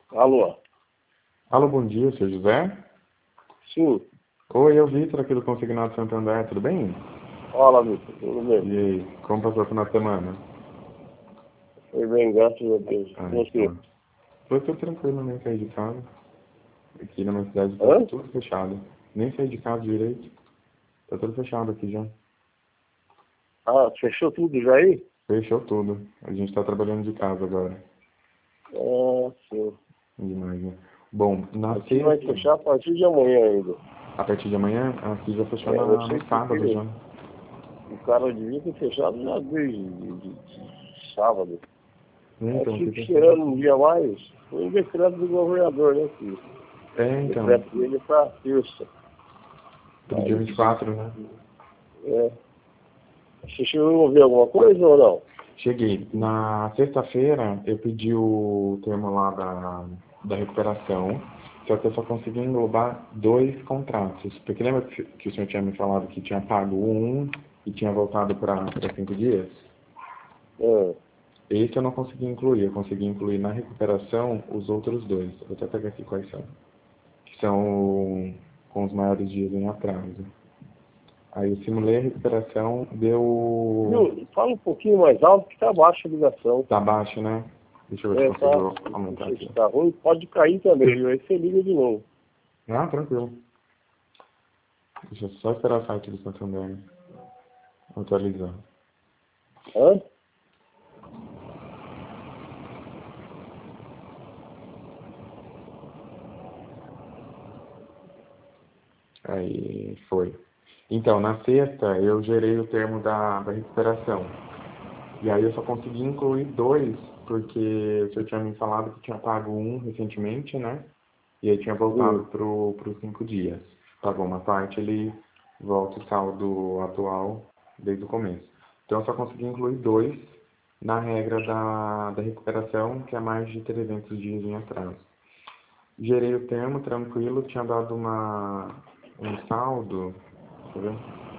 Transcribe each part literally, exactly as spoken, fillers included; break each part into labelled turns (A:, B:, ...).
A: Alô?
B: Alô, bom dia, seu José?
A: Sim.
B: Oi, eu Vitor aqui do Consignado Santander, tudo bem?
A: Fala, Vitor. Tudo bem?
B: E aí, como passou o final de semana?
A: Foi bem, graças a Deus.
B: Ah,
A: Você?
B: então. Foi tudo tranquilo, nem saí de casa. Aqui na minha cidade tá
A: Hã?
B: tudo fechado. Nem saí de casa direito. Tá tudo fechado aqui já.
A: Ah, fechou tudo já aí?
B: Fechou tudo. A gente tá trabalhando de casa agora.
A: Ah, sim.
B: Demais, né? Bom, na
A: Aqui vai
B: sexta,
A: fechar a partir de amanhã ainda.
B: a partir de amanhã, aqui já fechou
A: É, eu
B: na,
A: sei
B: no sábado
A: porque
B: já.
A: o cara devia ter fechado já desde de, de, de sábado. Aí
B: Então, aqui
A: fico
B: fechou já.
A: esperando um dia mais. Foi um decreto do governador, né, filho?
B: É,
A: O
B: então,
A: decreto dele é pra terça.
B: pro dia
A: Mas,
B: vinte e quatro, né?
A: é. Você chegou a ver alguma coisa ou não?
B: Cheguei. Na sexta-feira, eu pedi o termo lá da, da recuperação, só que eu só consegui englobar dois contratos. Porque lembra que, que o senhor tinha me falado que tinha pago um e tinha voltado para cinco dias?
A: É.
B: Esse eu não consegui incluir. Eu consegui incluir na recuperação os outros dois. Vou até pegar aqui quais são. Que são com os maiores dias em atraso. Aí eu simulei a recuperação, deu.
A: Viu? Fala um pouquinho mais alto que tá baixa a ligação.
B: Tá baixo, né? Deixa eu ver se
A: É, tá.
B: consigo
A: Não
B: aumentar
A: sei
B: aqui.
A: se tá ruim, pode cair também, viu? Aí você liga de novo.
B: Ah, tranquilo. Deixa eu só esperar o site do Santander atualizar.
A: Hã?
B: Aí foi. Então, na sexta eu gerei o termo da, da recuperação. E aí eu só consegui incluir dois, porque o senhor tinha me falado que tinha pago um recentemente, né? E aí tinha voltado
A: Hum.
B: para os cinco dias. Pagou uma parte, ele volta o saldo atual desde o começo. Então eu só consegui incluir dois na regra da, da recuperação, que é mais de trezentos dias em atraso. Gerei o termo tranquilo, tinha dado uma, um saldo, deixa eu ver,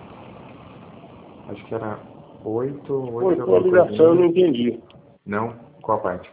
B: acho que era oito, oito e
A: Cortou a
B: alguma
A: ligação, eu
B: coisinha.
A: não entendi.
B: Não? Qual parte?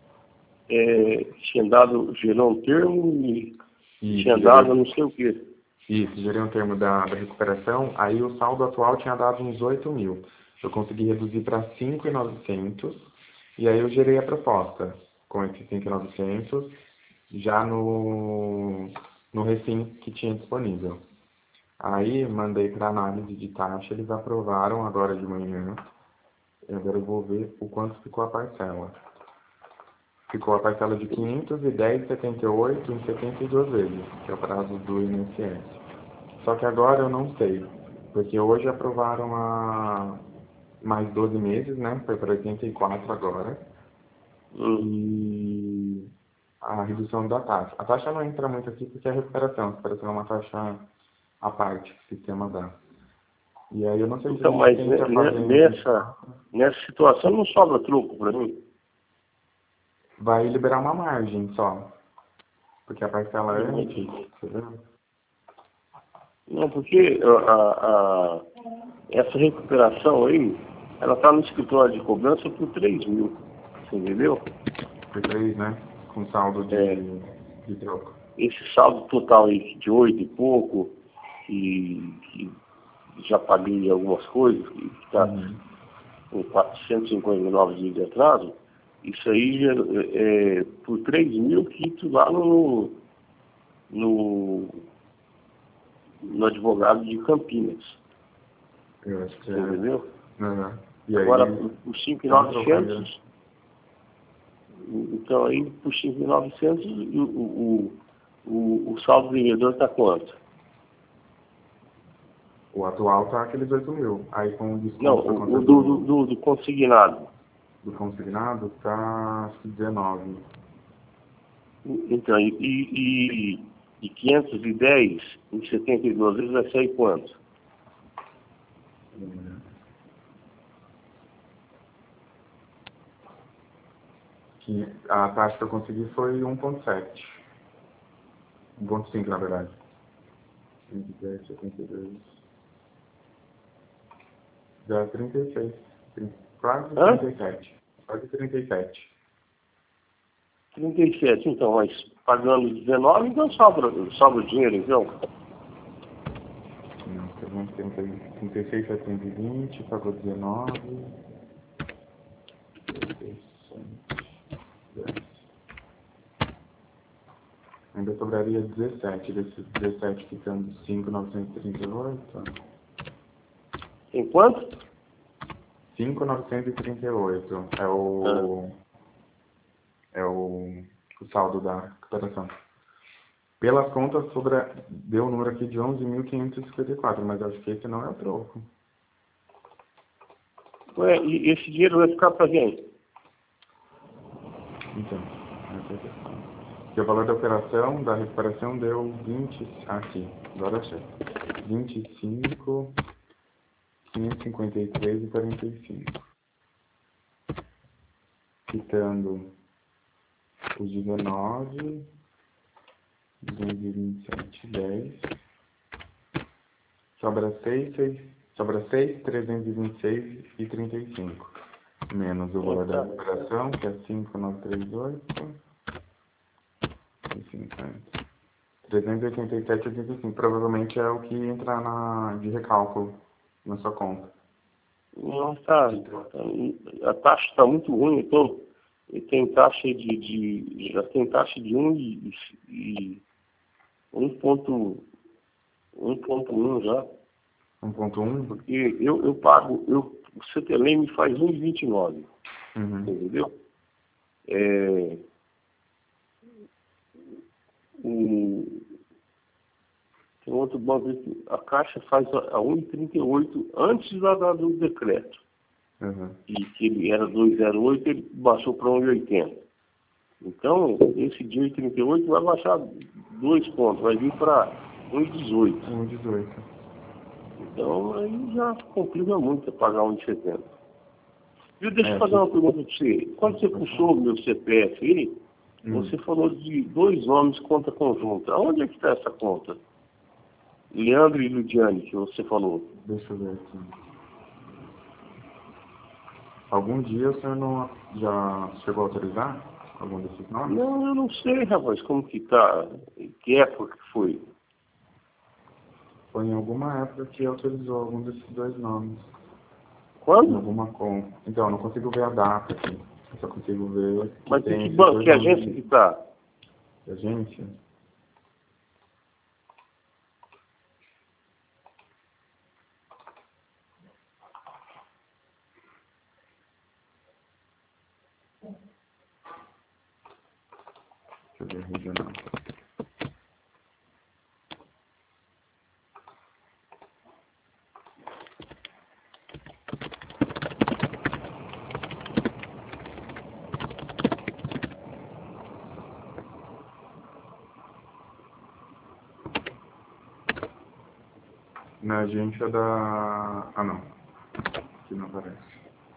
A: É, tinha dado, gerou um termo e tinha
B: Isso, gerei,
A: dado não sei o quê.
B: isso, gerei um termo da, da recuperação, aí o saldo atual tinha dado uns oito mil. Eu consegui reduzir para cinco mil e novecentos, e aí eu gerei a proposta com esses cinco mil e novecentos já no, no refim que tinha disponível. Aí mandei para análise de taxa, eles aprovaram agora de manhã. E agora eu vou ver o quanto ficou a parcela. Ficou a parcela de quinhentos e dez vírgula setenta e oito em setenta e duas vezes, que é o prazo do I N S S. Só que agora eu não sei, porque hoje aprovaram a mais doze meses, né? Foi para oitenta e quatro agora.
A: Hum.
B: E a redução da taxa. A taxa não entra muito aqui porque é recuperação. A recuperação é uma taxa à parte que o sistema dá. E aí eu não sei se a
A: Então,
B: gente
A: mas né,
B: tenta
A: né,
B: fazer em vinte.
A: nessa, nessa situação não sobra truco para mim.
B: Vai liberar uma margem só, porque a parcela é
A: Uhum.
B: antes, entendeu?
A: Não, porque a, a- a- essa recuperação aí, ela está no escritório de cobrança por três mil. Você entendeu?
B: Por três, né? Com saldo
A: É,
B: de, de troco.
A: esse saldo total aí de oito e pouco, que, que já paguei algumas coisas, que está
B: Uhum.
A: com quatrocentos e cinquenta e nove dias de atraso, isso aí já, é, é por três mil quinhentos lá no, no, no advogado de Campinas.
B: Eu acho que
A: Você
B: é.
A: entendeu?
B: Uhum. E
A: Agora,
B: aí,
A: por por cinco mil e
B: só um troco ainda.
A: novecentos, então aí por cinco mil e novecentos o, o, o, o saldo do vendedor está quanto?
B: O atual tá aqueles oito mil. Aí com o
A: Não,
B: desconto por
A: o,
B: conta
A: o do, do,
B: do,
A: do, do consignado.
B: do consignado, tá acho que dezenove.
A: Então, e, e, e quinhentos e dez em setenta e duas vezes vai sair quanto?
B: Que a taxa que eu consegui foi um ponto sete. um ponto cinco, na verdade. vinte e dez, setenta e dois. Já trinta e seis. Trin- Quase
A: Hã?
B: trinta e sete. Quase trinta e sete.
A: trinta e sete, então, mas pagando dezenove, então sobra, sobra dinheiro, então.
B: Não, pegamos trinta e seis, setecentos e vinte, pagou dezenove. Ainda sobraria dezessete, desses dezessete ficando cinco mil novecentos e trinta e oito.
A: Em quanto?
B: cinco mil novecentos e trinta e oito é o, ah. é o, o saldo da recuperação. Pelas contas, sobra, deu um número aqui de onze mil quinhentos e cinquenta e quatro, mas acho que esse não é o troco.
A: Ué, e esse dinheiro vai ficar para quem?
B: Então, essa é a questão. Porque o valor da operação, da recuperação, deu vinte, aqui, agora achei, vinte e cinco, quinhentos e cinquenta e três e quarenta e cinco. Quitando os dezenove, duzentos e vinte e sete, dez, sobra seis, seis, sobra seis, trezentos e vinte e seis e trinta e cinco. Menos o valor da recuperação, que é cinco mil novecentos e trinta e oito e cinquenta. trezentos e oitenta e sete e oitenta e cinco. Provavelmente é o que entra na, de recálculo na sua conta.
A: Não, tá, a taxa está muito ruim, então tem taxa de, de já tem taxa de um e, e um ponto um já.
B: um ponto um?
A: Porque eu, eu pago, eu, o C T L M me faz um vírgula vinte e nove,
B: Uhum.
A: entendeu? É, o, tem outro banco aqui, a Caixa faz a, a um vírgula trinta e oito antes da, da, do decreto.
B: Uhum.
A: E que ele era dois vírgula zero oito, ele baixou para um vírgula oitenta. Então, esse de um vírgula trinta e oito vai baixar dois pontos, vai vir para um vírgula dezoito.
B: um vírgula dezoito.
A: Então, aí já complica muito pagar um vírgula setenta. Viu, deixa eu
B: É,
A: fazer
B: que...
A: uma pergunta para você. Quando você puxou o meu C P F aí, hum. você falou de dois homens conta conjunta. Onde é que está essa conta? Leandro e Ludiane, que você falou.
B: Deixa eu ver aqui. Algum dia o senhor não já chegou a autorizar algum desses nomes?
A: Não, eu não sei, rapaz, como que tá, que época que foi.
B: Foi em alguma época que autorizou algum desses dois nomes.
A: Quando?
B: Em alguma conta. Então, eu não consigo ver a data aqui. Eu só consigo ver que
A: Mas
B: tem
A: que
B: esses
A: banco,
B: dois
A: que
B: nomes.
A: agência que tá?
B: Que agência? Deixa eu ver, regional. Na agência da... Ah, não. Aqui não aparece.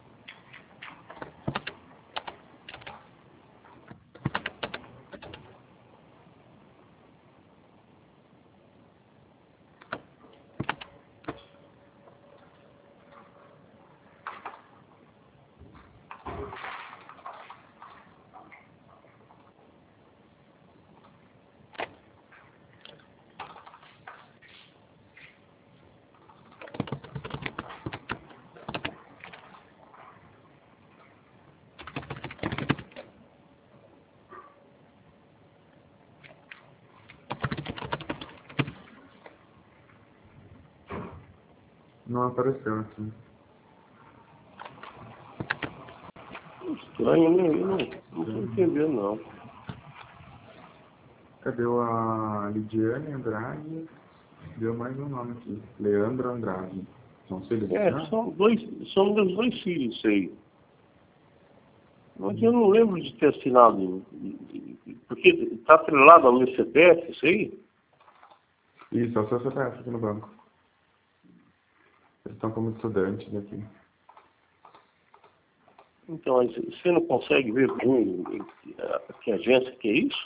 B: Não apareceu aqui.
A: Estranho, né? Eu não estou entendendo, não.
B: Cadê a Lidiane Andrade? Deu mais um nome aqui. Leandro Andrade. São filhos do
A: É,
B: senhor?
A: são dois, são meus dois filhos, isso aí. Mas eu não lembro de ter assinado, porque está atrelado ao meu C P F, isso aí?
B: Isso, é o seu C P F aqui no banco. Eles estão como estudantes aqui.
A: Então, mas você não consegue ver por mim que agência que é isso?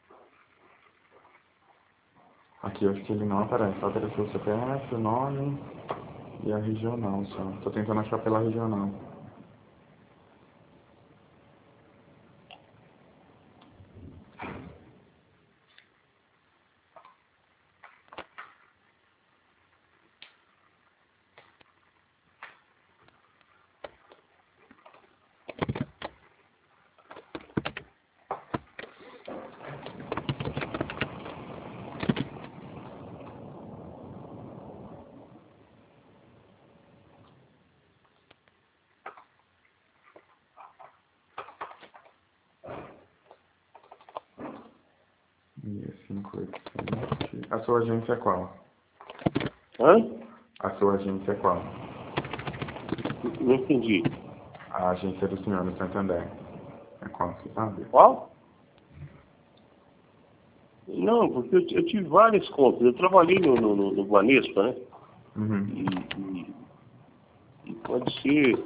B: Aqui eu acho que ele não aparece. Só apareceu o C P F, o nome e a regional só. Estou tentando achar pela regional. cinco oito sete. A sua agência é qual?
A: Hã?
B: A sua agência é qual?
A: Não entendi.
B: A agência do senhor no Santander. É qual, você sabe?
A: Qual? Não, porque eu, eu tive várias contas. Eu trabalhei no, no, no, no Banespa, né?
B: Uhum.
A: E, e, e pode ser.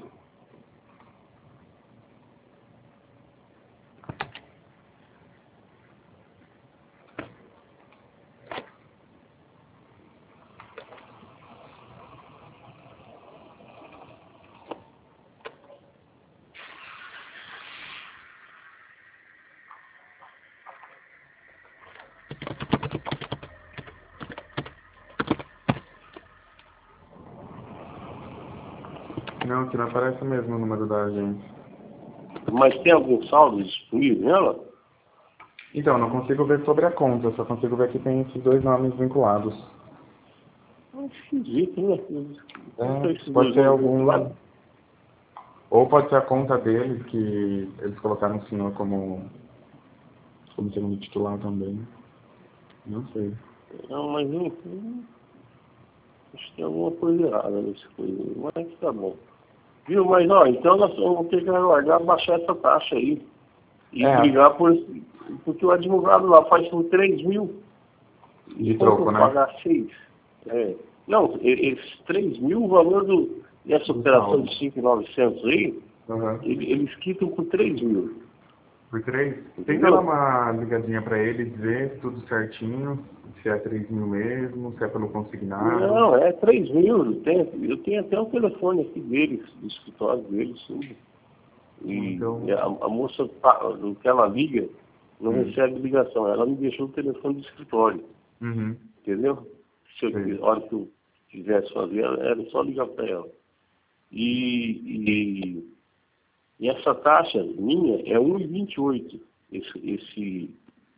B: Não, aqui não aparece mesmo o número da agência.
A: Mas tem algum saldo disponível nela?
B: Então, não consigo ver sobre a conta, só consigo ver que tem esses dois nomes vinculados.
A: É esquisito, né? Não sei
B: É,
A: esses
B: pode
A: dois
B: ser
A: nomes
B: algum.
A: vinculados.
B: Ou pode ser a conta deles, que eles colocaram o senhor como, como segundo titular também. Não sei.
A: Não, mas não, não- acho que tem alguma coisa errada nesse coisa. Mas tá bom. Viu? Mas ó, então nós vamos ter que aguardar baixar essa taxa aí. E
B: É,
A: brigar por esse- porque o advogado lá faz por três mil.
B: de
A: Enquanto
B: troco,
A: eu
B: né?
A: pagar seis. É, não, e- esses três mil, o valor do, dessa
B: Do
A: operação
B: saldo.
A: de cinco mil e novecentos aí,
B: Uhum.
A: ele- eles quitam por três mil.
B: Por três? Tenta dar
A: Entendeu?
B: uma ligadinha pra eles, ver tudo certinho, se é três mil mesmo, se é pelo consignado.
A: Não, é três mil. Eu tenho, eu tenho até o telefone aqui deles, do escritório deles, tudo. E,
B: Então,
A: e a, a moça, pa- no que ela liga, não
B: hum.
A: recebe ligação. Ela me deixou o telefone do escritório,
B: Uhum.
A: entendeu? Se eu,
B: Sei.
A: a hora que eu quisesse fazer, era só ligar para ela. E, e, e essa taxa minha é um vírgula vinte e oito, esse, esse,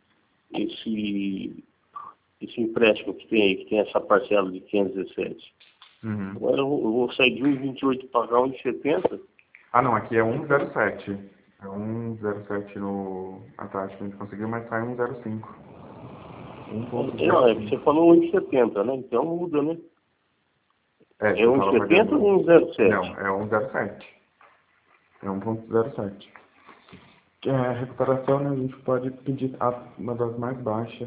A: esse, esse empréstimo que tem aí, que tem essa parcela de quinhentos e dezessete.
B: Uhum.
A: Agora eu vou, eu vou sair de um vírgula vinte e oito para pagar um vírgula setenta.
B: Ah, não, aqui é um zero sete. É um zero sete no a taxa que a gente conseguiu, mas sai um zero cinco.
A: Não, é que
B: um ponto zero cinco.
A: você falou um vírgula setenta, né? Então muda, né?
B: É,
A: É
B: você
A: um
B: tava
A: vírgula setenta ou
B: pagando.
A: um vírgula zero
B: Não,
A: sete?
B: é um zero sete. É um ponto zero sete. É, a recuperação, né, a gente pode pedir a- uma das mais baixas.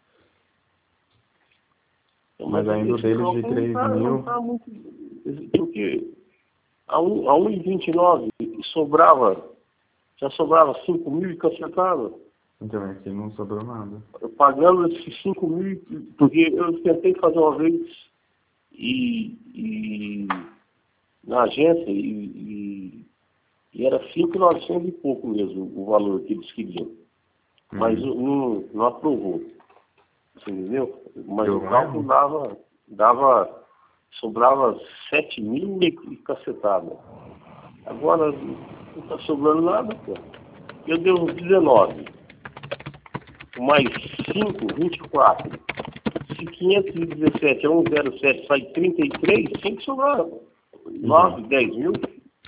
B: Mas
A: Mas
B: ainda o
A: esse
B: deles de
A: cálculo não
B: três
A: está não
B: mil.
A: tá muito. Porque a, um, a um vírgula vinte e nove sobrava, já sobrava cinco mil e cacetava.
B: Então aqui não sobrou nada.
A: Eu pagando esses cinco mil, porque eu tentei fazer uma vez e, e na agência e, e, e era cinco mil e novecentos e pouco mesmo o valor que eles queriam. Mas
B: Uhum.
A: não, não aprovou. Você entendeu? Mas
B: Deu
A: o
B: um
A: cálculo
B: erro?
A: dava, dava sobrava sete mil e, e cacetada. Agora não está sobrando nada, pô. Eu devo dezenove. Mais cinco, vinte e quatro. Se quinhentos e dezessete é um zero sete, sai trinta e três, tem que sobrar nove,
B: Então,
A: dez mil.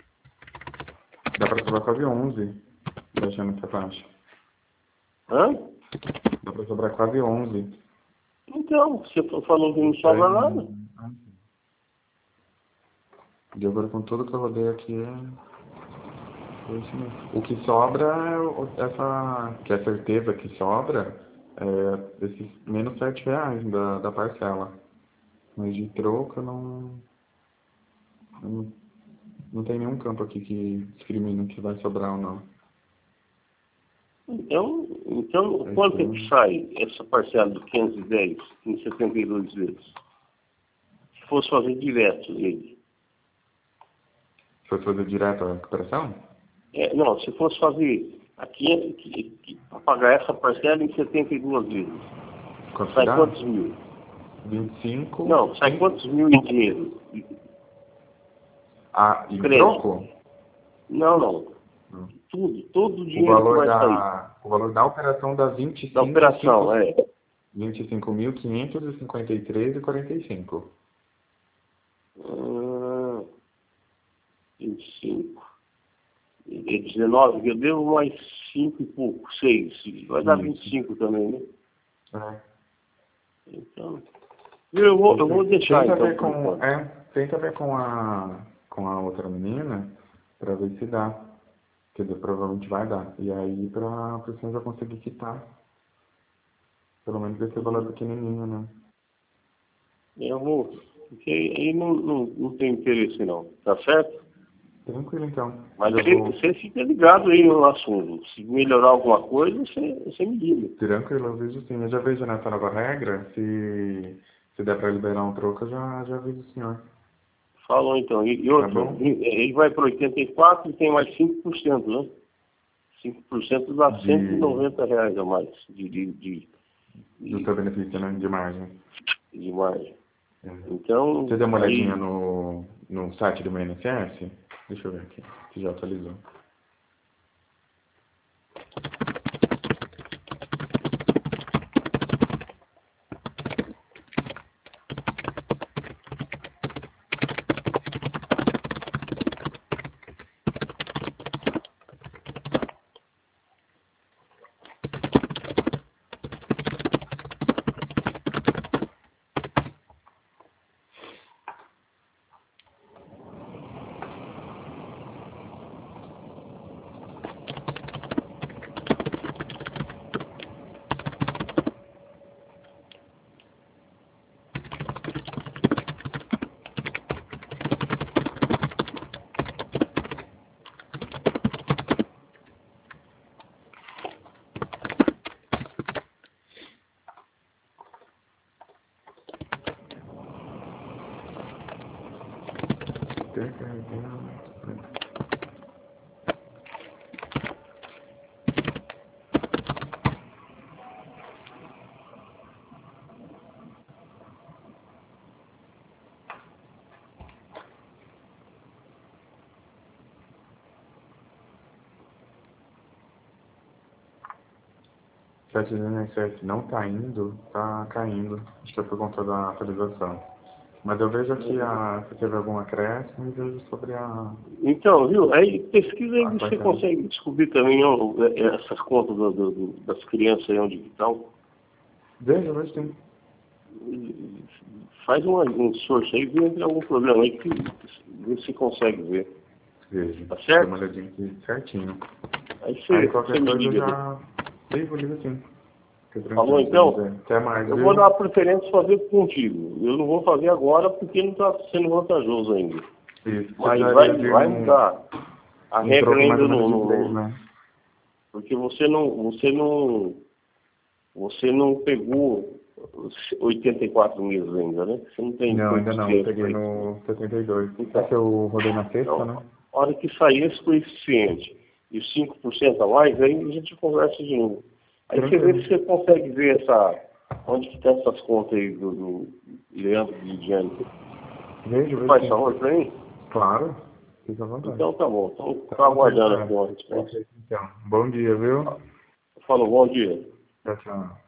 B: dá pra sobrar quase onze, deixando essa taxa.
A: Hã?
B: Dá pra sobrar quase onze.
A: Então, você falou que não sobra nada.
B: De acordo com tudo que eu rodei aqui, é é isso mesmo. O que sobra é o- essa, que é certeza que sobra, é esses menos sete reais da, da parcela. Mas de troco não, não, não tem nenhum campo aqui que discrimina que vai sobrar ou não.
A: Então, então
B: É
A: quanto é que
B: estranho.
A: sai essa parcela de quinhentos e dez em setenta e dois vezes? Se fosse fazer direto ele.
B: Se fosse fazer direto a recuperação?
A: É, não, se fosse fazer aqui, para pagar essa parcela em setenta e duas vezes,
B: Quanto que
A: sai
B: dá?
A: quantos mil?
B: vinte e cinco.
A: Não, sai
B: Em,
A: quantos mil em dinheiro?
B: ah, em
A: Crédito.
B: troco?
A: Não, não.
B: Não.
A: Tudo, todo o
B: O
A: dinheiro que
B: valor
A: vai sair
B: da, o valor da operação dá
A: da operação, é.
B: vinte e cinco mil quinhentos e cinquenta e três e quarenta e cinco.
A: Ah, vinte e cinco. É dezenove, eu devo mais cinco e pouco, seis. Vai dar vinte e
B: Isso.
A: cinco também, né?
B: É.
A: Então, eu vou, eu vou deixar
B: Tenta
A: então.
B: ver com, é, tenta ver com a, com a outra menina pra ver se dá. Quer dizer, provavelmente vai dar. E aí pra, pra você já conseguir quitar. Pelo menos esse valor pequenininho, né?
A: Eu vou, porque aí não, não, não tem interesse não, tá certo?
B: Tranquilo então.
A: Mas
B: Eu
A: aí
B: vou...
A: você fica ligado aí no assunto. Se melhorar alguma coisa, você, você me liga.
B: Tranquilo, eu vejo sim. Eu já vejo nessa nova regra, se, se der pra liberar um troco, eu já, já aviso o senhor.
A: Falou então. E, e
B: Tá
A: outra,
B: bom?
A: ele vai para oitenta e quatro e tem mais cinco por cento, né? cinco por cento dá cento e
B: De,
A: noventa reais a mais de, de, de,
B: do
A: de,
B: seu benefício, né? De margem.
A: de margem.
B: É.
A: Então,
B: Você deu uma olhadinha
A: aí,
B: no, no site do meu I N S S? Deixa eu ver aqui, se já atualizou. O site do I N S S não tá indo, tá caindo. Acho que é por conta da atualização. Mas eu vejo aqui a, se teve algum acréscimo e vejo sobre a,
A: então, viu? Aí pesquisa aí,
B: a
A: você
B: quarta.
A: consegue descobrir também ó, essas contas do, do, do- das crianças aí onde estão.
B: Vejo, vejo sim.
A: Faz uma, um source aí, vê se tem algum problema aí que vê se consegue ver.
B: Vejo.
A: Tá
B: Dei uma
A: certo?
B: olhadinha aqui certinho.
A: Aí
B: Aí
A: você, você
B: qualquer
A: me
B: coisa eu
A: liga ali.
B: já ligo, ligo sim. Fica
A: Falou
B: tranquilo, seu
A: então?
B: José. Até mais,
A: Eu
B: viu?
A: vou dar preferência fazer contigo. Eu não vou fazer agora porque não está sendo vantajoso ainda.
B: Isso.
A: Mas vai,
B: Precisaria de
A: vai
B: um,
A: mudar. A
B: um
A: regra
B: troco mais
A: ainda
B: ou
A: não,
B: menos de
A: não,
B: três,
A: não-
B: né?
A: porque você não, você não, você não pegou os oitenta e quatro meses ainda, né? Você não tem
B: Não, ainda
A: muito
B: não. Eu
A: tempo
B: peguei
A: para isso.
B: no setenta e dois. É
A: Então,
B: que eu rodei na sexta,
A: então,
B: né?
A: a hora que sair esse coeficiente e os cinco por cento a mais, aí a gente conversa de novo. Aí você vê
B: Tranquilo.
A: se você consegue ver essa, onde que estão essas contas aí do, do Leandro de Diane.
B: Vejo,
A: Você
B: vejo
A: faz
B: sim.
A: favor para mim?
B: Claro. Fica à vontade.
A: Então tá bom. Então
B: Tá
A: tô
B: bom, seu
A: aguardando
B: José.
A: aqui uma resposta.
B: Perfeito, então. Bom dia, viu?
A: Falou, bom dia.
B: Tchau, tchau.